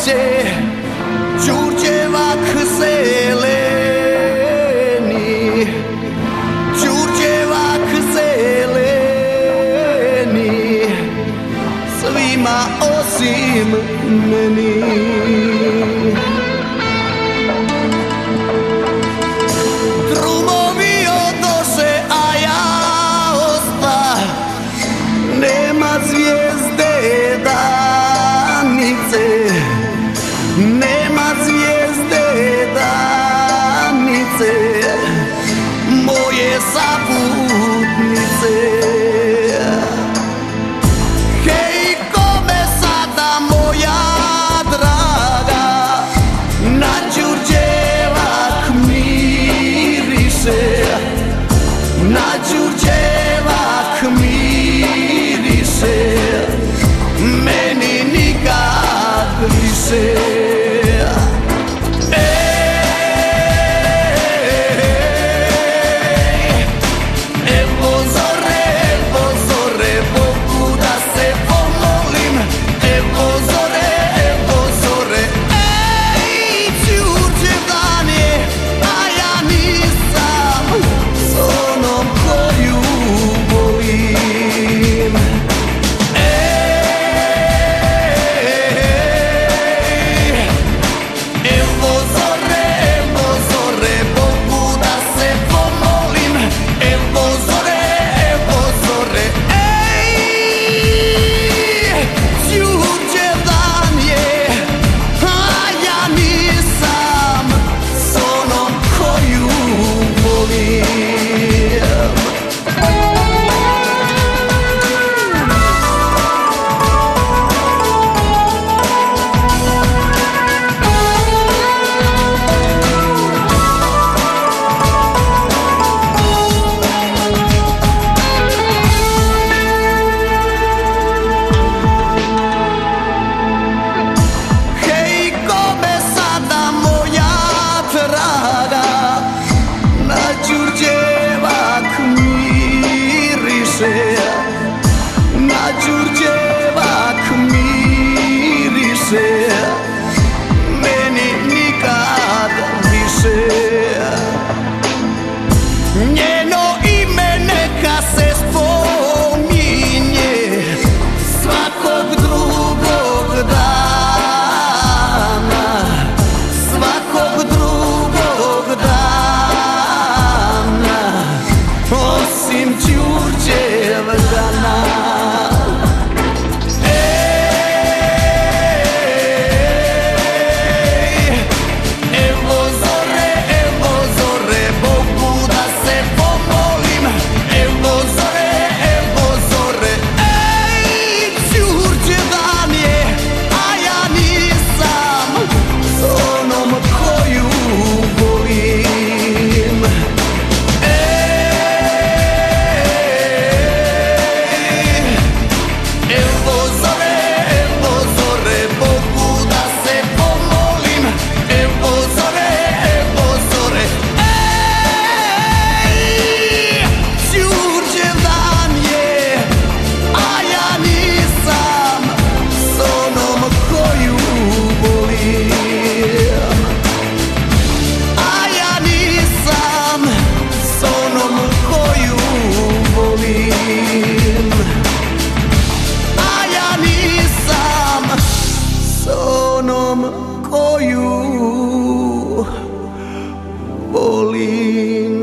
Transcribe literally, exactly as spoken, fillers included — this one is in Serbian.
neće Đurđevak zeleni, Đurđevak zeleni, svima osim meni. Drumovi odoše, a ja osta, nema zvijezde danice, nema zvijezde danice, moje saputnice. Hej, kome sada moja draga na Đurđevak miriše, na Đurđevak miriše, meni nikad više. Na Đurđevak miriše, meni nikad više. Njeno ime neka se spominje svakog drugog dana, svakog drugog dana, osim Đurđevdana. Koju volim.